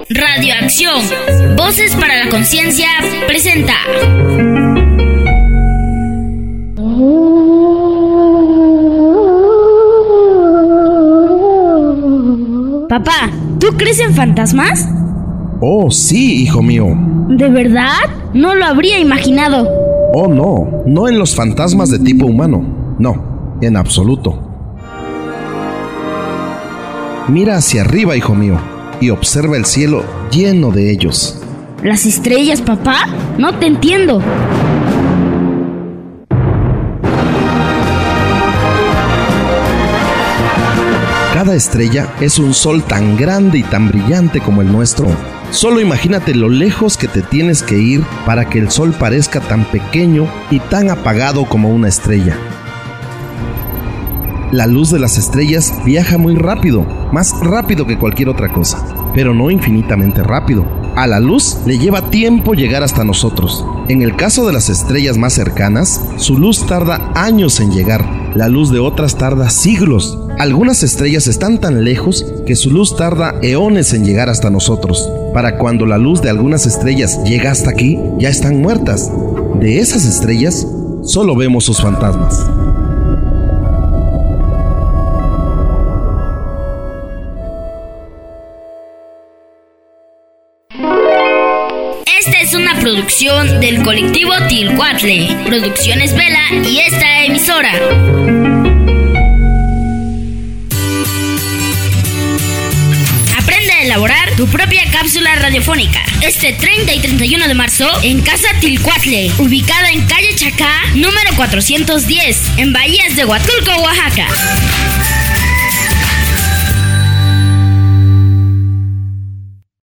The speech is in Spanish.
Radioacción, Voces para la Conciencia presenta. Papá, ¿tú crees en fantasmas? Oh, sí, hijo mío. ¿De verdad? No lo habría imaginado. Oh, no en los fantasmas de tipo humano. No, en absoluto. Mira hacia arriba, hijo mío, y observa el cielo lleno de ellos. ¿Las estrellas, papá? No te entiendo. Cada estrella es un sol tan grande y tan brillante como el nuestro. Solo imagínate lo lejos que te tienes que ir para que el sol parezca tan pequeño y tan apagado como una estrella. La luz de las estrellas viaja muy rápido, más rápido que cualquier otra cosa, pero no infinitamente rápido. A la luz le lleva tiempo llegar hasta nosotros. En el caso de las estrellas más cercanas, su luz tarda años en llegar. La luz de otras tarda siglos. Algunas estrellas están tan lejos que su luz tarda eones en llegar hasta nosotros. Para cuando la luz de algunas estrellas llega hasta aquí, ya están muertas. De esas estrellas, solo vemos sus fantasmas. Esta es una producción del colectivo Tilcuatle, Producciones Vela y esta emisora. Aprende a elaborar tu propia cápsula radiofónica. Este 30 y 31 de marzo en Casa Tilcuatle, ubicada en calle Chacá, número 410, en Bahías de Huatulco, Oaxaca.